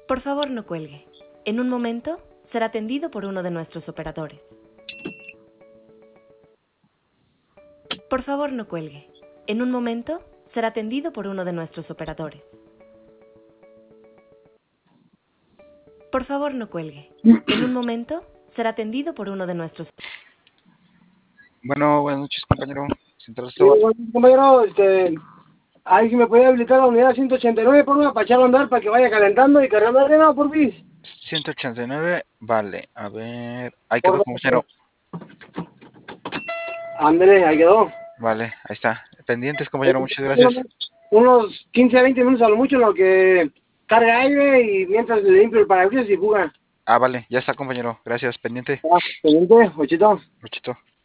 Por favor, no cuelgue. En un momento será atendido por uno de nuestros operadores. Por favor, no cuelgue. En un momento será atendido por uno de nuestros operadores. Por favor, no cuelgue. En un momento será atendido por uno de nuestros... Bueno, buenas noches, compañero. Central Sí, Sobal. bueno, compañero, ahí si me puede habilitar la unidad 189 por una para echarlo a andar para que vaya calentando y cargando arena, por fin. 189, vale. A ver, ahí Por quedó, dos. compañero. Ándele, ahí quedó. Vale, ahí está. Pendientes, compañero, muchas gracias. Unos 15 a 20 minutos a lo mucho en lo que carga aire y mientras le limpio el parabrisas y fuga. Ah, vale, ya está, compañero. Gracias, pendiente. Ah, pendiente, ochito. Luchito.